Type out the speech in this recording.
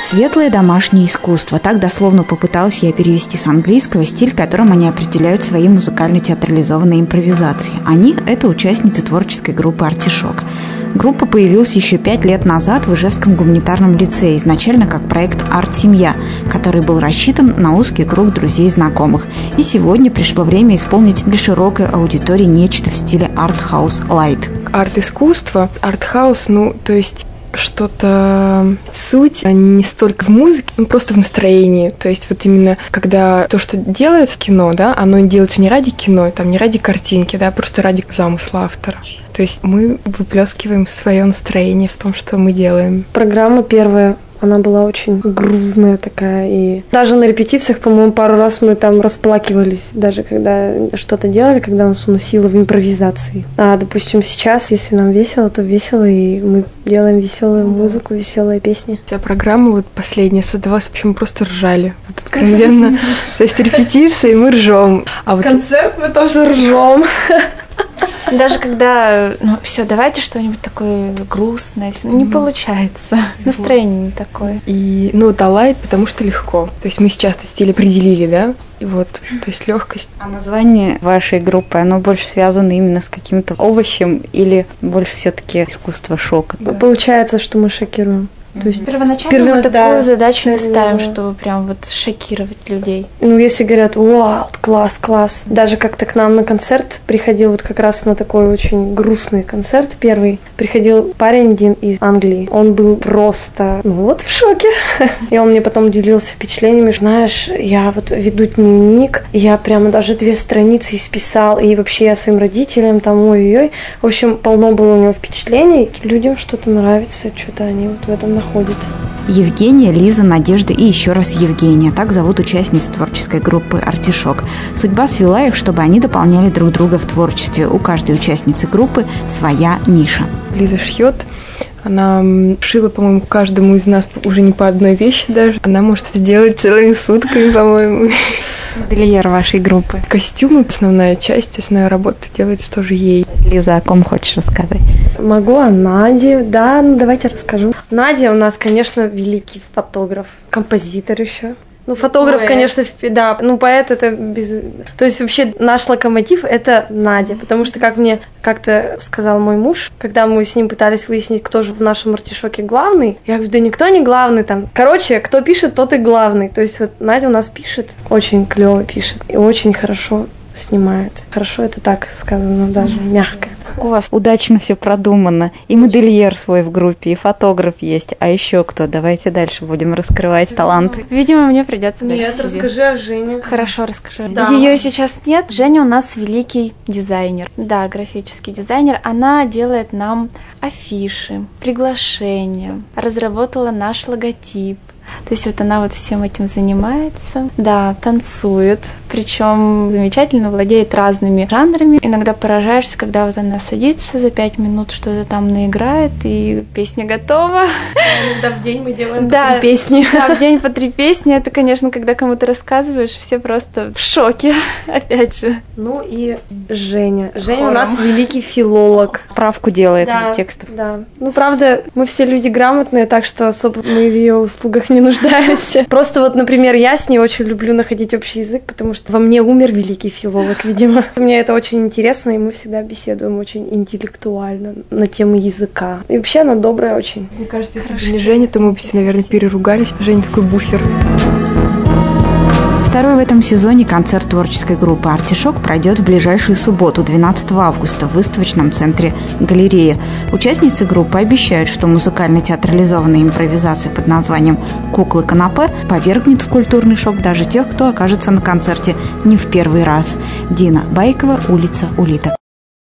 Светлое домашнее искусство. Так дословно попыталась я перевести с английского стиль, которым они определяют свои музыкально-театрализованные импровизации. Они – это участницы творческой группы «Артишок». Группа появилась еще 5 лет назад в Ижевском гуманитарном лицее, изначально как проект «Арт-семья», который был рассчитан на узкий круг друзей и знакомых. И сегодня пришло время исполнить для широкой аудитории нечто в стиле арт-хаус-лайт. Арт-искусство, арт-хаус, то есть что-то суть, а не столько в музыке, просто в настроении. То есть вот именно когда то, что делается в кино, да, оно делается не ради кино, там, не ради картинки, да, просто ради замысла автора. То есть мы выплескиваем свое настроение в том, что мы делаем. Программа первая. Она была очень грузная такая, и даже на репетициях, по-моему, пару раз мы там расплакивались, даже когда что-то делали, когда нас уносило в импровизации. А, допустим, сейчас, если нам весело, то весело, и мы делаем веселую музыку, веселые песни. Вся программа вот последняя создавалась, почему мы просто ржали, вот откровенно. То есть репетиции мы ржем. А вот концерт мы тоже ржем. Даже когда, все, давайте что-нибудь такое грустное, все, не получается. Настроение не такое. И, это лайт, потому что легко. То есть мы сейчас этот стиль определили, да? И вот, то есть легкость. А название вашей группы, оно больше связано именно с каким-то овощем или больше все-таки искусство шока? Да. Получается, что мы шокируем. То есть первоначально мы такую задачу не ставим, чтобы прям вот шокировать людей. Если говорят, вау, класс. Даже как-то к нам на концерт приходил, вот как раз на такой очень грустный концерт первый, приходил парень один из Англии. Он был просто, в шоке. И он мне потом делился впечатлениями. Знаешь, я вот веду дневник, я прямо даже 2 страницы исписал, и вообще я своим родителям там, ой-ой-ой. В общем, полно было у него впечатлений. Людям что-то нравится, что-то они вот в этом находят. Евгения, Лиза, Надежда и еще раз Евгения. Так зовут участниц творческой группы «Артишок». Судьба свела их, чтобы они дополняли друг друга в творчестве. У каждой участницы группы своя ниша. Лиза шьет. Она шила, по-моему, каждому из нас уже не по одной вещи даже. Она может это делать целыми сутками, по-моему. Модельер вашей группы. Костюмы, основная часть, основная работа делается тоже ей. Лиза, о ком хочешь рассказать? Могу о Наде, да, давайте расскажу. Надя у нас, конечно, великий фотограф, композитор еще. Фотограф, поэт. Конечно, да, поэт это без... То есть вообще наш локомотив это Надя, потому что, как мне как-то сказал мой муж, когда мы с ним пытались выяснить, кто же в нашем артишоке главный, я говорю, да никто не главный там. Короче, кто пишет, тот и главный. То есть вот Надя у нас пишет, очень клево пишет и очень хорошо снимает. Хорошо, это так сказано, даже мягко. У вас удачно все продумано. И модельер свой в группе, и фотограф есть. А еще кто? Давайте дальше будем раскрывать таланты. Видимо, мне придется дать Нет, себе. Расскажи о Жене. Хорошо, расскажу. Да. Ее сейчас нет. Женя у нас великий дизайнер. Да, графический дизайнер. Она делает нам афиши, приглашения, разработала наш логотип. То есть вот она вот всем этим занимается, да, танцует, причем замечательно владеет разными жанрами. Иногда поражаешься, когда вот она садится за 5 минут, что-то там наиграет, и песня готова. Иногда в день мы делаем по 3 песни. Да, в день по 3 песни. Это, конечно, когда кому-то рассказываешь, все просто в шоке, опять же. И Женя. Женя у нас великий филолог. Правку делает текстов. Да. Правда, мы все люди грамотные, так что особо мы в ее услугах не нуждаемся. Просто вот, например, я с ней очень люблю находить общий язык, потому что во мне умер великий филолог, видимо. Мне это очень интересно, и мы всегда беседуем очень интеллектуально на тему языка. И вообще она добрая очень. Мне кажется, если бы не Женя, то мы бы все, наверное, переругались. Женя такой буфер. Второй в этом сезоне концерт творческой группы «Артишок» пройдет в ближайшую субботу, 12 августа, в выставочном центре «Галерея». Участницы группы обещают, что музыкально-театрализованная импровизация под названием «Куклы-канапе» повергнет в культурный шок даже тех, кто окажется на концерте не в первый раз. Дина Байкова, улица Улиток.